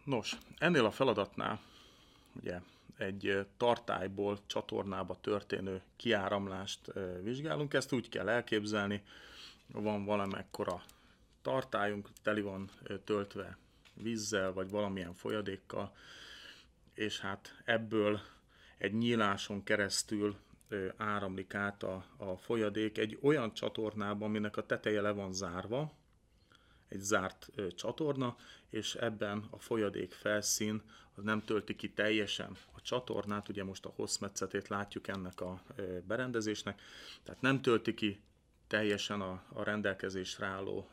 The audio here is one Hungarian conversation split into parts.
Nos, ennél a feladatnál ugye egy tartályból csatornába történő kiáramlást vizsgálunk. Ezt úgy kell elképzelni, van valamekkora tartályunk, teli van töltve vízzel vagy valamilyen folyadékkal, és hát ebből egy nyíláson keresztül áramlik át a folyadék egy olyan csatornába, aminek a teteje le van zárva, egy zárt csatorna, és ebben a folyadék felszín az nem tölti ki teljesen a csatornát, ugye most a hosszmetszetét látjuk ennek a berendezésnek, tehát nem tölti ki teljesen a rendelkezésre álló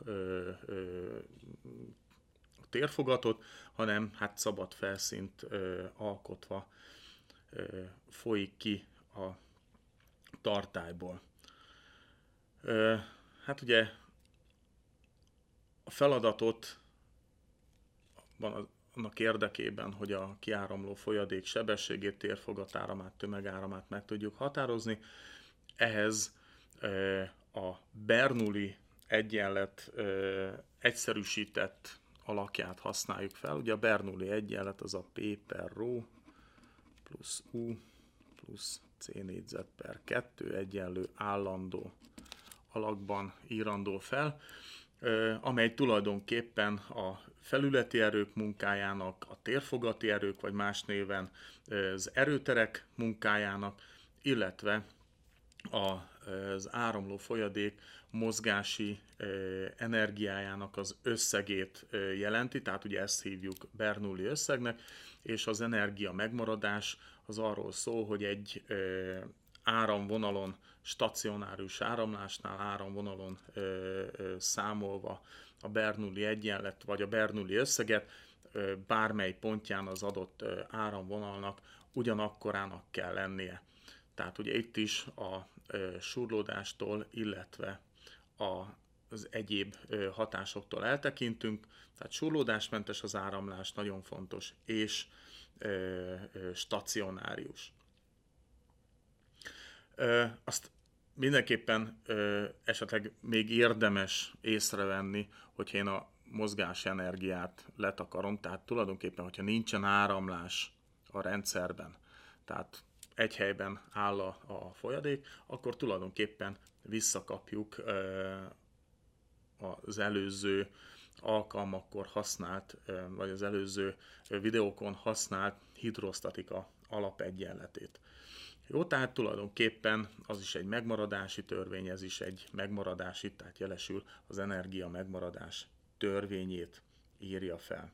térfogatot, hanem hát szabad felszínt alkotva folyik ki a tartályból. Hát ugye a feladatot annak érdekében, hogy a kiáramló folyadék sebességét, térfogatáramát, tömegáramát meg tudjuk határozni, ehhez a Bernoulli egyenlet egyszerűsített alakját használjuk fel. Ugye a Bernoulli egyenlet az a P per ρ plusz U plusz C négyzet per 2 egyenlő állandó alakban írandó fel, amely tulajdonképpen a felületi erők munkájának, a térfogati erők, vagy más néven az erőterek munkájának, illetve az áramló folyadék mozgási energiájának az összegét jelenti, tehát ugye ezt hívjuk Bernoulli összegnek, és az energia megmaradás az arról szól, hogy egy áramvonalon, stacionárius áramlásnál áramvonalon számolva a Bernoulli egyenlet vagy a Bernoulli összeget bármely pontján az adott áramvonalnak ugyanakkorának kell lennie. Tehát ugye itt is a surlódástól, illetve az egyéb hatásoktól eltekintünk, tehát surlódásmentes az áramlás, nagyon fontos, és stacionárius. Azt mindenképpen esetleg még érdemes észrevenni, hogyha én a mozgásenergiát letakarom, tehát tulajdonképpen, hogyha nincsen áramlás a rendszerben, tehát egy helyben áll a folyadék, akkor tulajdonképpen visszakapjuk az előző alkalmakkor használt, vagy az előző videókon használt hidrosztatika alapegyenletét. Jó, tehát tulajdonképpen az is egy megmaradási törvény, ez is egy megmaradási, tehát jelesül az energia megmaradás törvényét írja fel.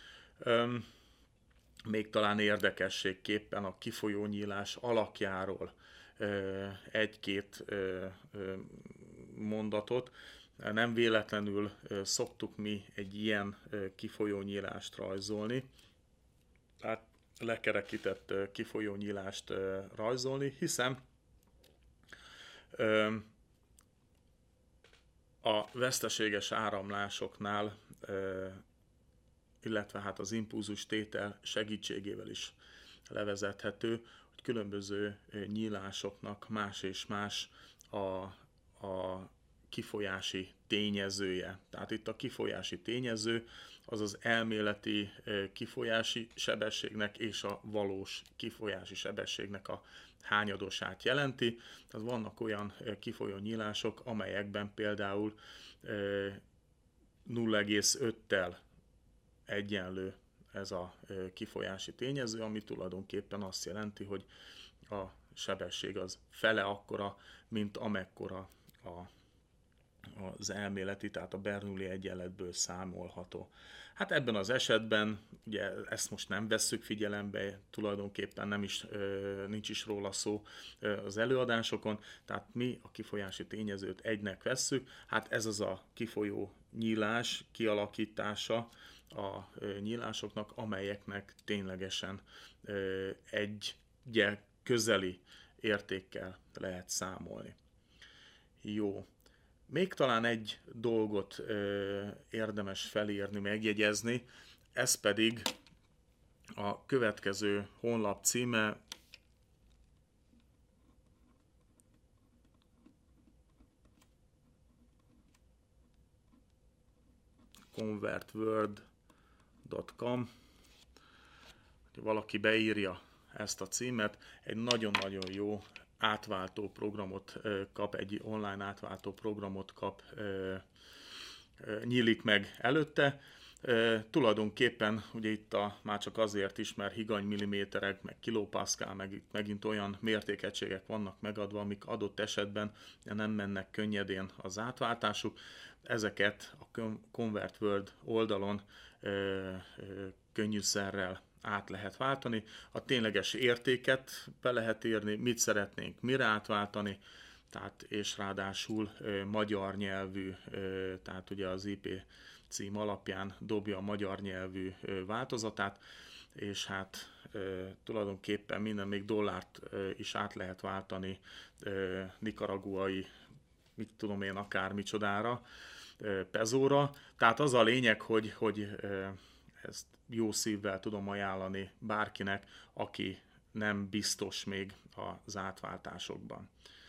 Még talán érdekességképpen a kifolyónyílás alakjáról egy-két mondatot. Nem véletlenül szoktuk mi egy ilyen kifolyónyílást rajzolni, tehát lekerekített kifolyónyílást rajzolni, hiszen a veszteséges áramlásoknál, illetve hát az impulzus tétel segítségével is levezethető, hogy különböző nyílásoknak más és más a kifolyási tényezője. Tehát itt a kifolyási tényező az az elméleti kifolyási sebességnek és a valós kifolyási sebességnek a hányadosát jelenti. Tehát vannak olyan kifolyó nyílások, amelyekben például 0,5-tel egyenlő ez a kifolyási tényező, ami tulajdonképpen azt jelenti, hogy a sebesség az fele akkora, mint amekkora az elméleti, tehát a Bernoulli egyenletből számolható. Hát ebben az esetben, ugye ezt most nem vesszük figyelembe, tulajdonképpen nincs is róla szó az előadásokon, tehát mi a kifolyási tényezőt egynek vesszük, hát ez az a kifolyó nyílás kialakítása a nyílásoknak, amelyeknek ténylegesen egy közeli értékkel lehet számolni. Jó. Még talán egy dolgot érdemes felírni, megjegyezni, ez pedig a következő honlap címe, convertword.com, hogy valaki beírja ezt a címet, egy nagyon-nagyon jó átváltó programot kap, egy online átváltó programot kap, nyílik meg előtte. Tulajdonképpen ugye itt már csak azért is, mert higany milliméterek, meg kilopaszkál, meg itt megint olyan mértékegységek vannak megadva, amik adott esetben nem mennek könnyedén az átváltásuk. Ezeket a ConvertWorld oldalon könnyűszerrel át lehet váltani. A tényleges értéket be lehet írni, mit szeretnénk mire átváltani, tehát, és ráadásul magyar nyelvű, tehát ugye az IP cím alapján dobja a magyar nyelvű változatát, és hát tulajdonképpen minden, még dollárt is át lehet váltani nikaraguai, mit tudom én, akár micsodára, pezóra. Tehát az a lényeg, hogy ezt jó szívvel tudom ajánlani bárkinek, aki nem biztos még az átváltásokban.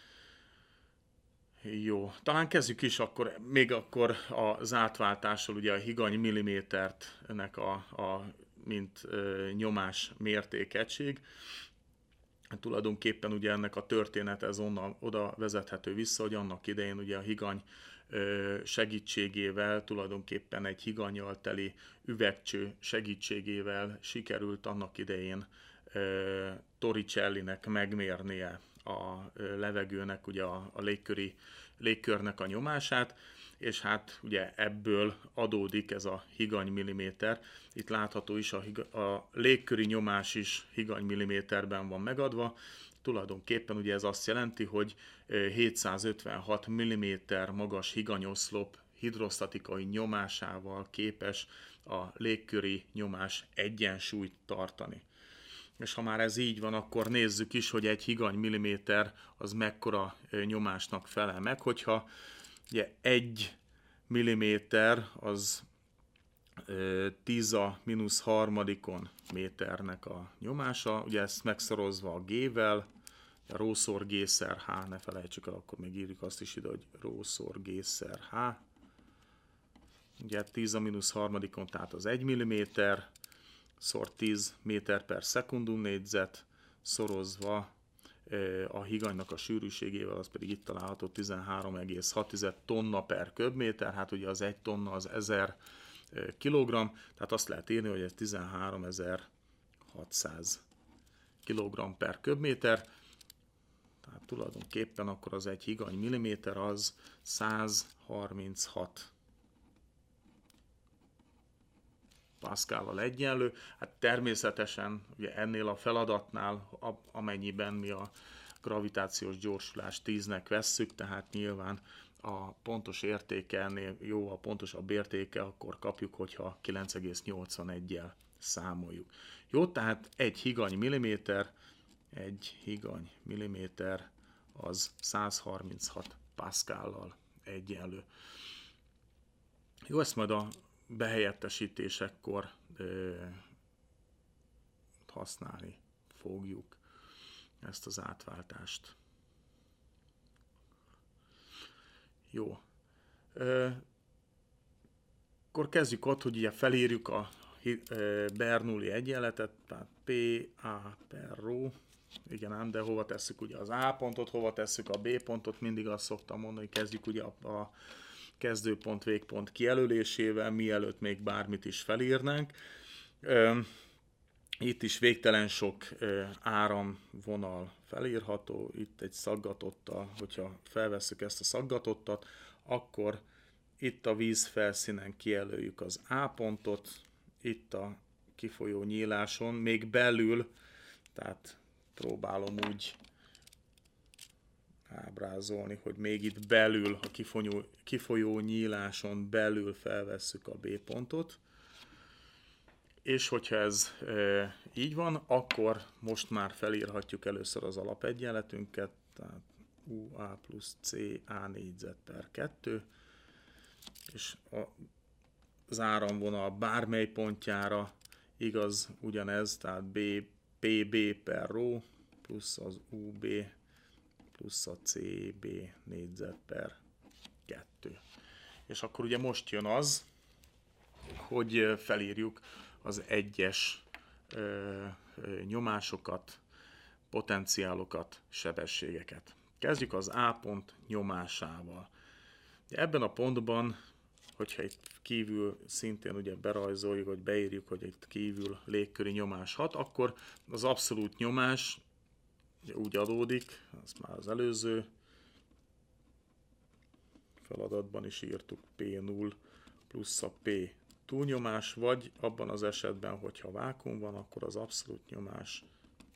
Jó, talán kezdjük is akkor, még akkor az átváltással, ugye a higany millimétertnek mint nyomás mértékegység. Tulajdonképpen ugye ennek a történet ez oda vezethető vissza, hogy annak idején ugye a higany segítségével, tulajdonképpen egy higannyal teli üvegcső segítségével sikerült annak idején Torricellinek megmérnie a levegőnek, ugye a légkörnek a nyomását, és hát ugye ebből adódik ez a higany milliméter. Itt látható is a légköri nyomás is higany milliméterben van megadva. Tulajdonképpen ugye ez azt jelenti, hogy 756 mm magas higanyoszlop hidrosztatikai nyomásával képes a légköri nyomás egyensúlyt tartani. És ha már ez így van, akkor nézzük is, hogy egy higany milliméter az mekkora nyomásnak felel meg. Hogyha ugye 1 milliméter az 10⁻³ méternek a nyomása, ugye ezt megszorozva a G-vel, a ρ G-szer H, ne felejtsük el, akkor még írjuk azt is ide, hogy ρ G-szer H. Ugye 10⁻³, tehát az 1 mm, szor 10 méter per szekundum négyzet, szorozva a higanynak a sűrűségével, az pedig itt található 13,6 tonna per köbméter, hát ugye az 1 tonna az 1000 kilogramm, tehát azt lehet írni, hogy ez 13.600 kg per köbméter, tehát tulajdonképpen akkor az egy higany milliméter az 136 Pascallal egyenlő. Hát természetesen ugye ennél a feladatnál, amennyiben mi a gravitációs gyorsulást 10-nek vesszük, tehát nyilván a pontos értéke ennél jó, a pontosabb értéke, akkor kapjuk, hogyha 9,81-jel számoljuk. Jó, tehát egy higany milliméter az 136 Pascallal egyenlő. Jó, ezt majd a behelyettesítésekkor használni fogjuk ezt az átváltást. Jó. Akkor kezdjük ott, hogy ugye felírjuk a Bernoulli egyenletet, tehát PA per ρ. Igen ám, de hova tesszük ugye az A pontot, hova tesszük a B pontot, mindig azt szoktam mondani, hogy kezdjük ugye a kezdőpont, végpont kijelölésével, mielőtt még bármit is felírnánk. Itt is végtelen sok áramvonal felírható, itt egy szaggatottal, hogyha felvesszük ezt a szaggatottat, akkor itt a víz felszínen kijelöljük az A pontot, itt a kifolyó nyíláson, még belül, tehát próbálom úgy ábrázolni, hogy még itt belül, a kifolyó nyíláson belül felvesszük a B pontot, és hogyha ez így van, akkor most már felírhatjuk először az alapegyenletünket, tehát UA plusz CA négyzet per 2, és az áramvonal bármely pontjára igaz ugyanez, tehát PB per ρ plusz az UB plusz a CB négyzet per 2. És akkor ugye most jön az, hogy felírjuk az egyes nyomásokat, potenciálokat, sebességeket. Kezdjük az A pont nyomásával. Ebben a pontban, hogyha itt kívül szintén ugye berajzoljuk, vagy beírjuk, hogy itt kívül légköri nyomás hat, akkor az abszolút nyomás ugye úgy adódik, az már az előző feladatban is írtuk, P0 plusz a P túlnyomás, vagy abban az esetben, hogyha vákuum van, akkor az abszolút nyomás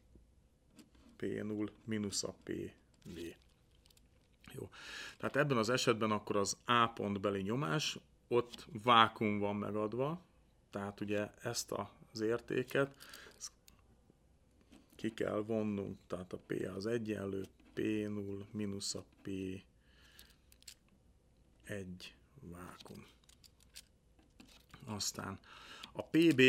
P0 mínusz a PV. Jó. Tehát ebben az esetben akkor az A pontbeli nyomás, ott vákuum van megadva, tehát ugye ezt az értéket ki kell vonnunk, tehát a P az egyenlő P0 mínusz a P1 vákuum. Aztán a PB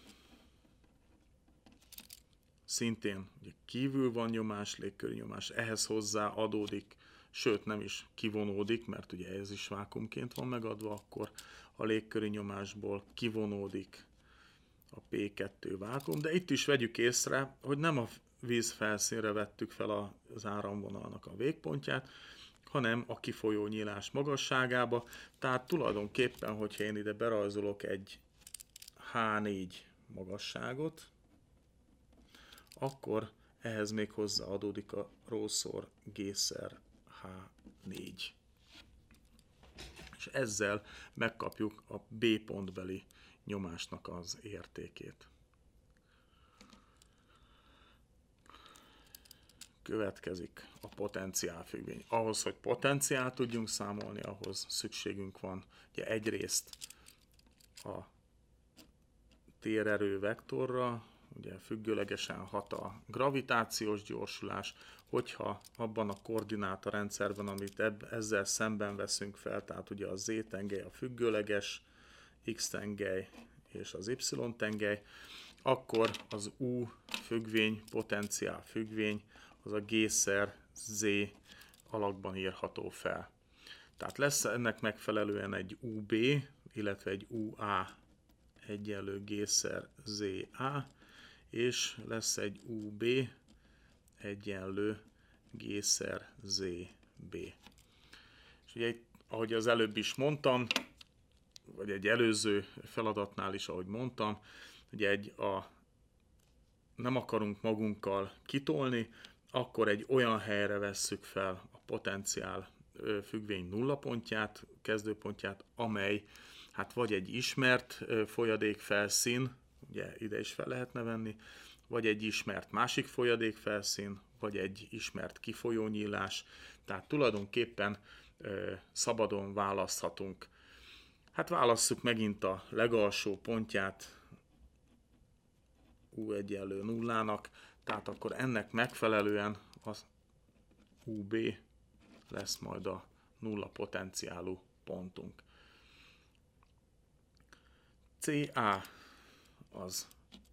szintén ugye kívül van nyomás, légköri nyomás, ehhez hozzá adódik, sőt nem is kivonódik, mert ugye ez is vákuumként van megadva, akkor a légköri nyomásból kivonódik a P2 vákuum, de itt is vegyük észre, hogy nem a víz felszínre vettük fel az áramvonalnak a végpontját, hanem a kifolyó nyílás magasságába, tehát tulajdonképpen, hogyha én ide berajzolok egy H4 magasságot, akkor ehhez még hozzáadódik a ρ G-szer H4. És ezzel megkapjuk a B pontbeli nyomásnak az értékét. Következik a potenciálfüggvény. Ahhoz, hogy potenciált tudjunk számolni, ahhoz szükségünk van ugye egyrészt a térerő vektorra, ugye függőlegesen hat a gravitációs gyorsulás, hogyha abban a koordinátorrendszerben, amit ezzel szemben veszünk fel, tehát ugye a z-tengely a függőleges, x-tengely és az y-tengely, akkor az U függvény, potenciál függvény, az a G-szer Z alakban írható fel. Tehát lesz ennek megfelelően egy UB, illetve egy UA egyenlő G-szer ZA, és lesz egy UB egyenlő G-szer ZB. És ugye, ahogy az előbb is mondtam, vagy egy előző feladatnál is, ahogy mondtam, ugye nem akarunk magunkkal kitolni, akkor egy olyan helyre vesszük fel a potenciál függvény nullapontját, kezdőpontját, amely hát vagy egy ismert folyadékfelszín, ugye ide is fel lehetne venni, vagy egy ismert másik folyadékfelszín, vagy egy ismert kifolyónyílás, tehát tulajdonképpen szabadon választhatunk. Hát válasszuk megint a legalsó pontját U egyenlő nullának, tehát akkor ennek megfelelően az UB lesz majd a nulla potenciálú pontunk. CA az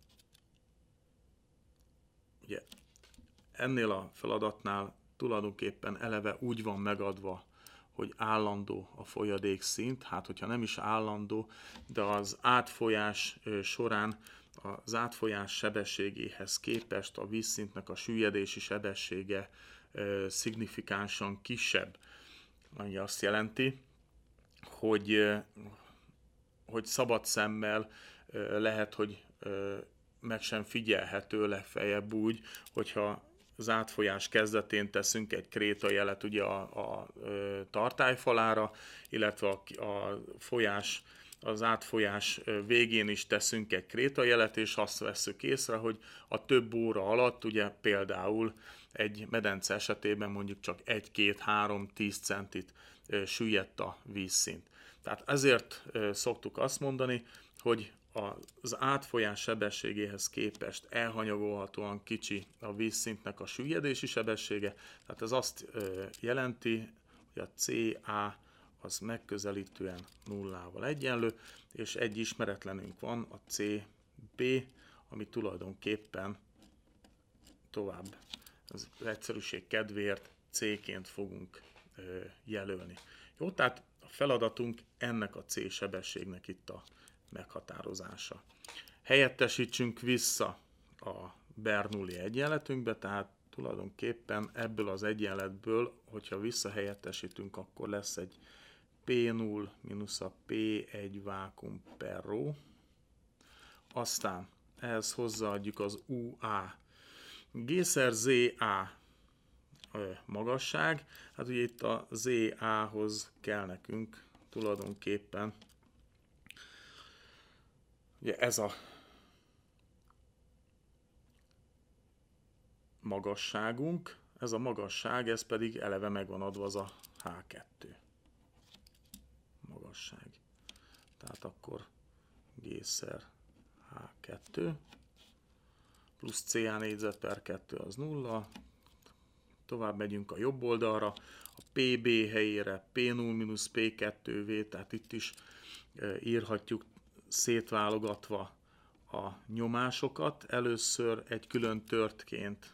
ugye ennél a feladatnál tulajdonképpen eleve úgy van megadva, hogy állandó a folyadékszint, hát hogyha nem is állandó, de az átfolyás során az átfolyás sebességéhez képest a vízszintnek a süllyedési sebessége szignifikánsan kisebb. Ami azt jelenti, hogy szabad szemmel lehet, hogy meg sem figyelhető legfeljebb úgy, hogyha az átfolyás kezdetén teszünk egy krétajelet ugye a tartályfalára, illetve az átfolyás végén is teszünk egy krétajelet, és azt vesszük észre, hogy a több óra alatt, ugye például egy medence esetében mondjuk csak 1-2-3-10 centit süllyedt a vízszint. Tehát ezért szoktuk azt mondani, hogy az átfolyás sebességéhez képest elhanyagolhatóan kicsi a vízszintnek a süllyedési sebessége, tehát ez azt jelenti, hogy a CA az megközelítően nullával egyenlő, és egy ismeretlenünk van, a CB, ami tulajdonképpen tovább az egyszerűség kedvéért C-ként fogunk jelölni. Jó, tehát a feladatunk ennek a C sebességnek itt a meghatározása. Helyettesítsünk vissza a Bernoulli egyenletünkbe, tehát tulajdonképpen ebből az egyenletből, hogyha visszahelyettesítünk, akkor lesz egy P0 mínusz a P1 vákum per rho. Aztán ehhez hozzáadjuk az UA. G-szer ZA magasság. Hát ugye itt a ZA-hoz kell nekünk tulajdonképpen ugye ez a magasságunk, ez a magasság, ez pedig eleve megvan adva az a H2 magasság. Tehát akkor G-szer H2 plusz CA négyzet per 2 az 0. Tovább megyünk a jobb oldalra, a PB helyére P0 - P2V, tehát itt is írhatjuk szétválogatva a nyomásokat. Először egy külön törtként,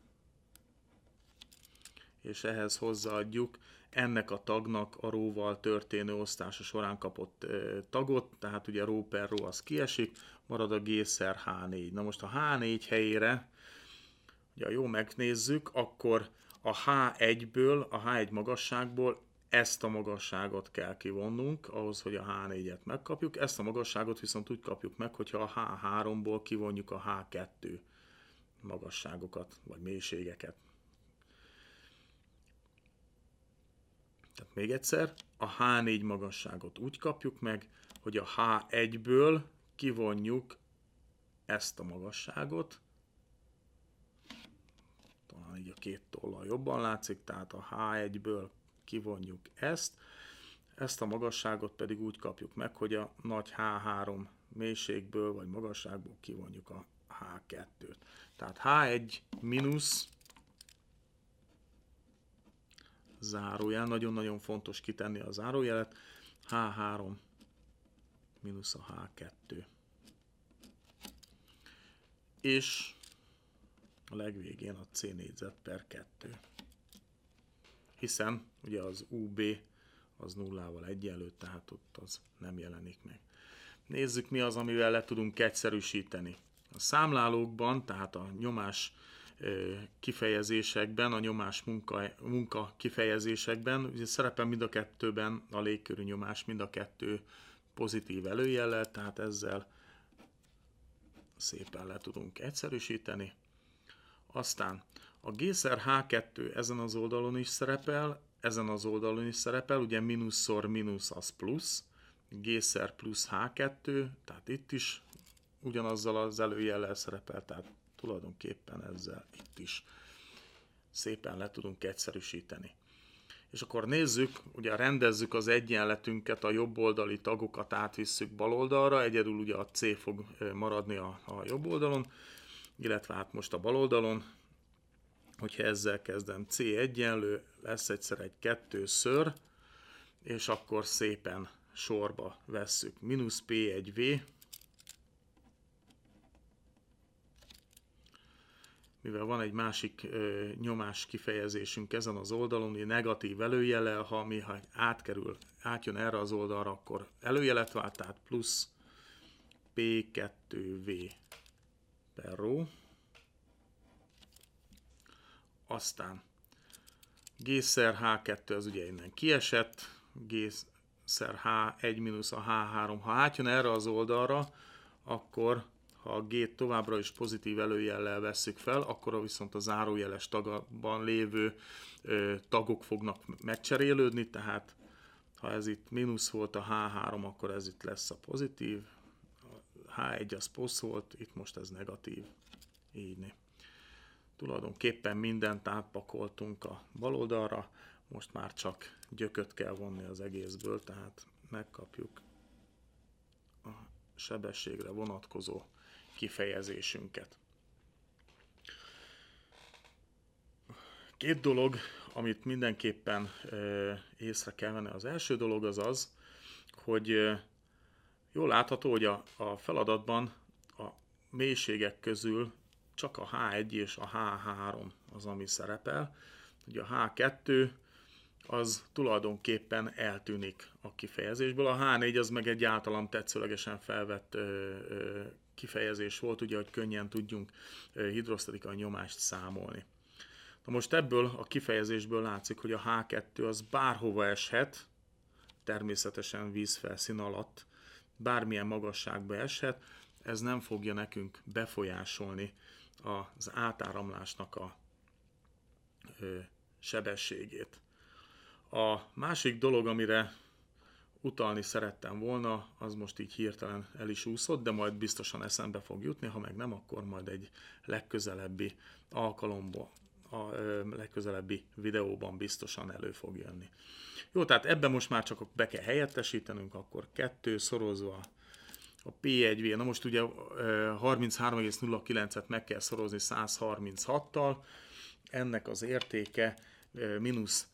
és ehhez hozzáadjuk ennek a tagnak a róval történő osztása során kapott tagot, tehát ugye rho per rho az kiesik, marad a G-szer H4. Na most a H4 helyére, ugye jó megnézzük, akkor a H1-ből, a H1 magasságból ezt a magasságot kell kivonnunk, ahhoz, hogy a H4-et megkapjuk. Ezt a magasságot viszont úgy kapjuk meg, hogyha a H3-ból kivonjuk a H2 magasságokat, vagy mélységeket. Tehát még egyszer, a H4 magasságot úgy kapjuk meg, hogy a H1-ből kivonjuk ezt a magasságot. Talán így a két tollal jobban látszik, tehát a H1-ből kivonjuk ezt a magasságot pedig úgy kapjuk meg, hogy a nagy H3 mélységből vagy magasságból kivonjuk a H2-t. Tehát H1 mínusz zárójel, nagyon-nagyon fontos kitenni a zárójelet, H3 mínusz a H2. És a legvégén a C négyzet per 2. Hiszen ugye az UB az nullával egyenlő, tehát ott az nem jelenik meg. Nézzük, mi az, amivel le tudunk egyszerűsíteni. A számlálókban, tehát a nyomás kifejezésekben, a nyomás munka kifejezésekben, ugye szerepel mind a kettőben a légkörű nyomás, mind a kettő pozitív előjellel, tehát ezzel szépen le tudunk egyszerűsíteni. Aztán a G-szer H2 ezen az oldalon is szerepel, ezen az oldalon is szerepel, ugye mínuszszor mínusz az plusz, G-szer plusz H2, tehát itt is ugyanazzal az előjellel szerepel, tehát tulajdonképpen ezzel itt is szépen le tudunk egyszerűsíteni. És akkor nézzük, ugye rendezzük az egyenletünket, a jobb oldali tagokat átvisszük bal oldalra, egyedül ugye a C fog maradni a jobb oldalon, illetve hát most a bal oldalon, hogyha ezzel kezdem, C egyenlő, lesz egyszer egy kettőször, és akkor szépen sorba vesszük. Mínusz P1V, mivel van egy másik nyomás kifejezésünk ezen az oldalon, egy negatív előjellel, ha átjön erre az oldalra, akkor előjelet vált, tehát plusz P2V per rho. Aztán G-szer H2 az ugye innen kiesett, G-szer H1 mínusz a H3. Ha átjön erre az oldalra, akkor ha a G-t továbbra is pozitív előjellel vesszük fel, akkor viszont a zárójeles tagban lévő tagok fognak megcserélődni, tehát ha ez itt mínusz volt a H3, akkor ez itt lesz a pozitív, a H1 az plusz volt, itt most ez negatív, így. Tulajdonképpen mindent átpakoltunk a bal oldalra, most már csak gyököt kell vonni az egészből, tehát megkapjuk a sebességre vonatkozó kifejezésünket. Két dolog, amit mindenképpen észre kell venni. Az első dolog az az, hogy jól látható, hogy a feladatban a mélységek közül csak a H1 és a H3 az, ami szerepel. Ugye a H2 az tulajdonképpen eltűnik a kifejezésből. A H4 az meg egy általam tetszőlegesen felvett kifejezés volt, ugye, hogy könnyen tudjunk hidrosztatikai nyomást számolni. Na most ebből a kifejezésből látszik, hogy a H2 az bárhova eshet, természetesen vízfelszín alatt, bármilyen magasságba eshet, ez nem fogja nekünk befolyásolni az átáramlásnak a sebességét. A másik dolog, amire utalni szerettem volna, az most így hirtelen el is úszott, de majd biztosan eszembe fog jutni, ha meg nem, akkor majd egy legközelebbi alkalomból, a legközelebbi videóban biztosan elő fog jönni. Jó, tehát ebben most már csak be kell helyettesítenünk, akkor 2 szorozva a P1V, na most ugye 33,09-et meg kell szorozni 136-tal, ennek az értéke mínusz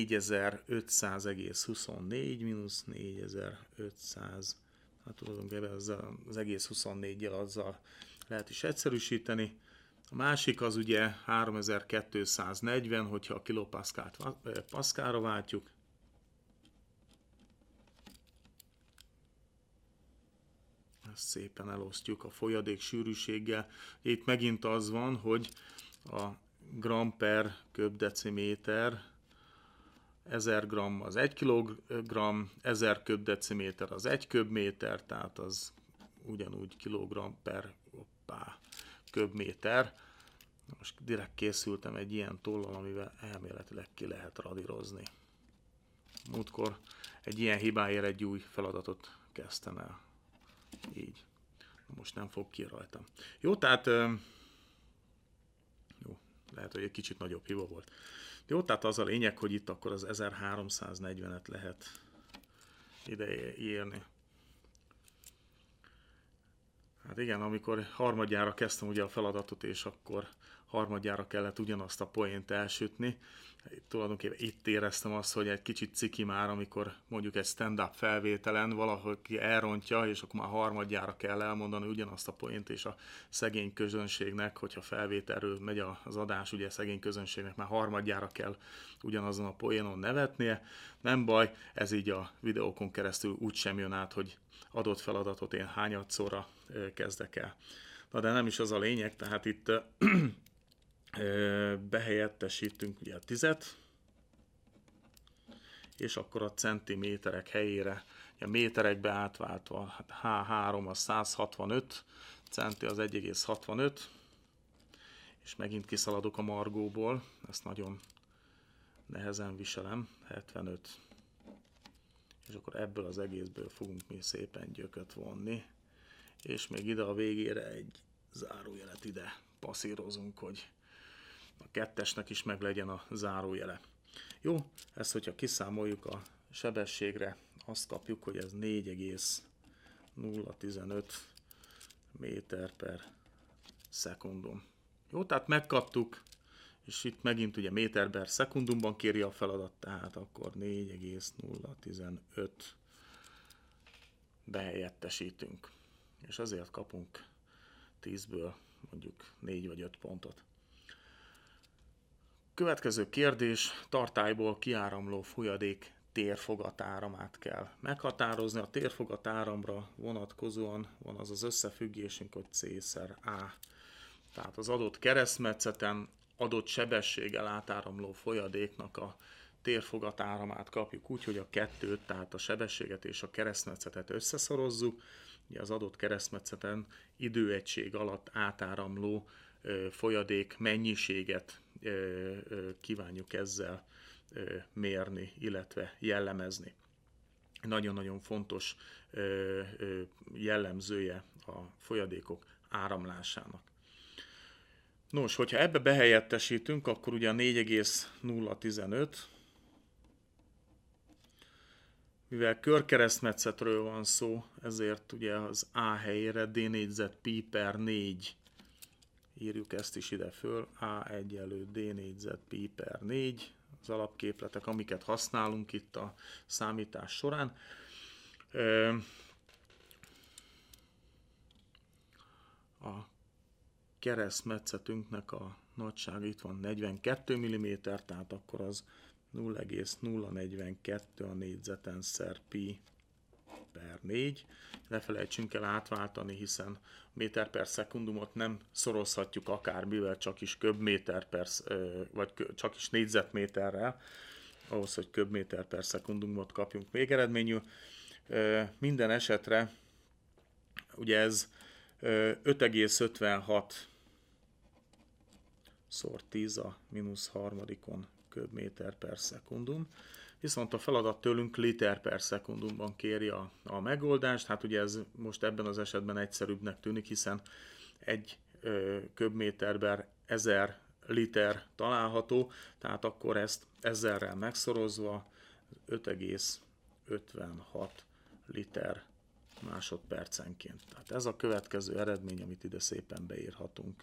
4500,24, mínusz 4500, hát tulajdonképpen az egész 24-jel azzal lehet is egyszerűsíteni. A másik az ugye 3240, hogyha a kilopaszkált paszkálra váltjuk. Ezt szépen elosztjuk a folyadék sűrűséggel. Itt megint az van, hogy a gram per köbdeciméter, 1000 gram az 1 kg, 1000 köbdeciméter az 1 köbméter, tehát az ugyanúgy kilogramm per köbméter. Most direkt készültem egy ilyen tollal, amivel elméletileg ki lehet radírozni. Múltkor egy ilyen hibáért egy új feladatot kezdtem el. Így. Most nem fog ki rajta. Jó, tehát jó, lehet, hogy egy kicsit nagyobb hiba volt. Jó, tehát az a lényeg, hogy itt akkor az 1340-et lehet ide írni. Hát igen, amikor harmadjára kezdtem ugye a feladatot, és akkor harmadjára kellett ugyanazt a poént elsütni. Tulajdonképpen itt éreztem azt, hogy egy kicsit ciki már, amikor mondjuk egy stand-up felvételen valahogy elrontja, és akkor már harmadjára kell elmondani ugyanazt a poént, és a szegény közönségnek, hogyha felvételről megy az adás, ugye szegény közönségnek már harmadjára kell ugyanazon a poénon nevetnie. Nem baj, ez így a videókon keresztül úgy sem jön át, hogy adott feladatot én hányadszorra kezdek el. Na de nem is az a lényeg, tehát itt behelyettesítünk ugye a 10-et, és akkor a centiméterek helyére, a méterekbe átváltva, hát H3 az 165, centi az 1,65, és megint kiszaladok a margóból, ezt nagyon nehezen viselem, 75. És akkor ebből az egészből fogunk mi szépen gyököt vonni, és még ide a végére egy zárójelet ide passzírozunk, hogy a kettesnek is meg legyen a zárójele. Jó, ezt hogyha kiszámoljuk a sebességre, azt kapjuk, hogy ez 4,015 méter per szekundum. Jó, tehát megkaptuk, és itt megint ugye méter per szekundumban kéri a feladat, tehát akkor 4,015 behelyettesítünk. És azért kapunk 10-ből mondjuk 4 vagy 5 pontot. Következő kérdés, tartályból kiáramló folyadék térfogatáramát kell meghatározni. A térfogatáramra vonatkozóan van az az összefüggésünk, hogy C/A. Tehát az adott keresztmetszeten adott sebességgel átáramló folyadéknak a térfogatáramát kapjuk úgy, hogy a kettőt, tehát a sebességet és a keresztmetszetet összeszorozzuk. Ugye az adott keresztmetszeten időegység alatt átáramló folyadék mennyiséget kívánjuk ezzel mérni, illetve jellemezni. Nagyon-nagyon fontos jellemzője a folyadékok áramlásának. Nos, hogyha ebbe behelyettesítünk, akkor ugye a 4,015, mivel körkeresztmetszetről van szó, ezért ugye az A helyére D négyzet pi per 4. Írjuk ezt is ide föl, A egyenlő D négyzet pi per 4, az alapképletek, amiket használunk itt a számítás során. A keresztmetszetünknek a nagysága itt van 42 mm, tehát akkor az 0,042 a négyzeten szer pi per 4. Ne felejtsünk el átváltani, hiszen méter per szekundumot nem szorozhatjuk akármivel, csak is köbméter per, vagy csak is négyzetméterrel, ahhoz, hogy köbméter per szekundumot kapjunk még eredményül. Minden esetre ugye ez 5,56 szor 10 a -3 köbméter per szekundum. Viszont a feladat tőlünk liter per szekundumban kéri a megoldást. Hát ugye ez most ebben az esetben egyszerűbbnek tűnik, hiszen egy köbméterben 1000 liter található, tehát akkor ezt 1000-rel megszorozva 5,56 liter másodpercenként. Tehát ez a következő eredmény, amit ide szépen beírhatunk.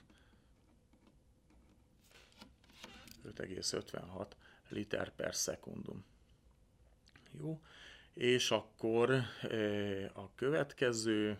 5,56 liter per szekundum. Jó, és akkor a következő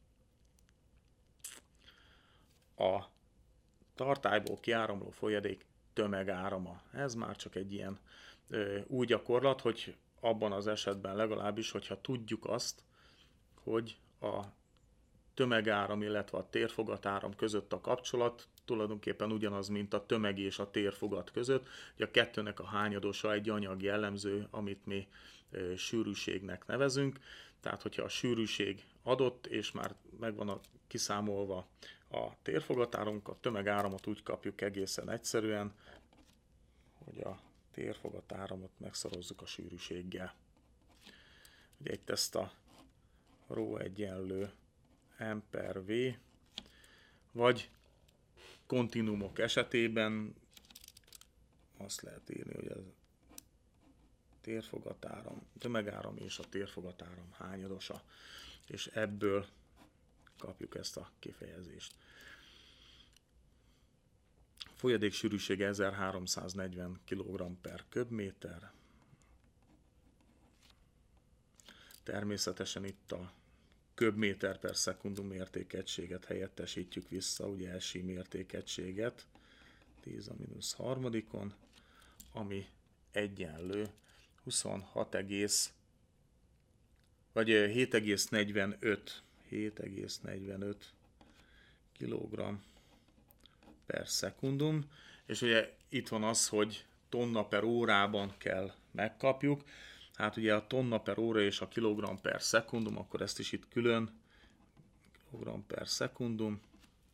a tartályból kiáramló folyadék tömegárama. Ez már csak egy ilyen új gyakorlat, hogy abban az esetben legalábbis, hogyha tudjuk azt, hogy a tömegáram, illetve a térfogatáram között a kapcsolat tulajdonképpen ugyanaz, mint a tömeg és a térfogat között. Ugye a kettőnek a hányadosa egy anyag jellemző, amit mi sűrűségnek nevezünk. Tehát, hogyha a sűrűség adott, és már megvan kiszámolva a térfogatárunk, a tömegáramot úgy kapjuk egészen egyszerűen, hogy a térfogatáramot megszorozzuk a sűrűséggel. Ugye itt ezt a ρ egyenlő m per v, vagy kontinúmok esetében azt lehet írni, hogy a térfogatáram, tömegáram és a térfogatáram hányadosa, és ebből kapjuk ezt a kifejezést. Folyadék sűrűsége 1340 kg per köbméter. Természetesen itt a köbméter per szekundum értékegységet helyettesítjük vissza, ugye SI mértékegységet 10 a -3, ami egyenlő 7,45 kg per szekundum, és ugye itt van az, hogy tonna per órában kell megkapjuk. Hát ugye a tonna per óra és a kilogramm per szekundum, akkor ezt is itt külön, kilogramm per szekundum.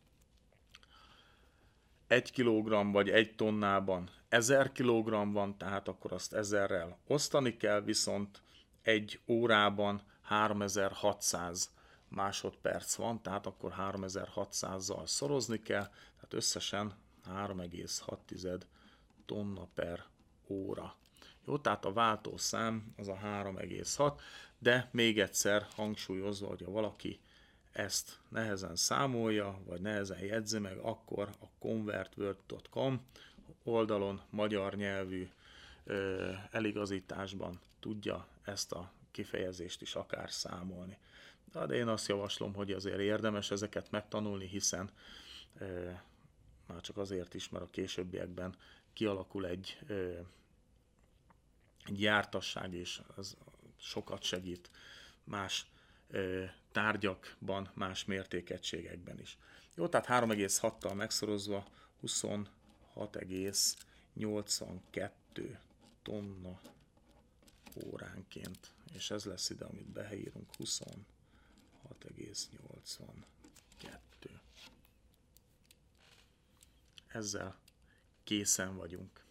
1 kilogramm vagy 1 tonnában 1000 kilogramm van, tehát akkor azt 1000-rel osztani kell, viszont 1 órában 3600 másodperc van, tehát akkor 3600-zal szorozni kell, tehát összesen 3,6 tonna per óra. Jó, tehát a váltószám az a 3,6, de még egyszer hangsúlyozva, hogy ha valaki ezt nehezen számolja, vagy nehezen jegyzi meg, akkor a convertword.com oldalon magyar nyelvű eligazításban tudja ezt a kifejezést is akár számolni. De én azt javaslom, hogy azért érdemes ezeket megtanulni, hiszen már csak azért is, mert a későbbiekben kialakul egy jártasság, és az sokat segít más tárgyakban, más mértékegységekben is. Jó, tehát 3,6-tal megszorozva 26,82 tonna óránként, és ez lesz ide, amit beírunk, 26,82. Ezzel készen vagyunk.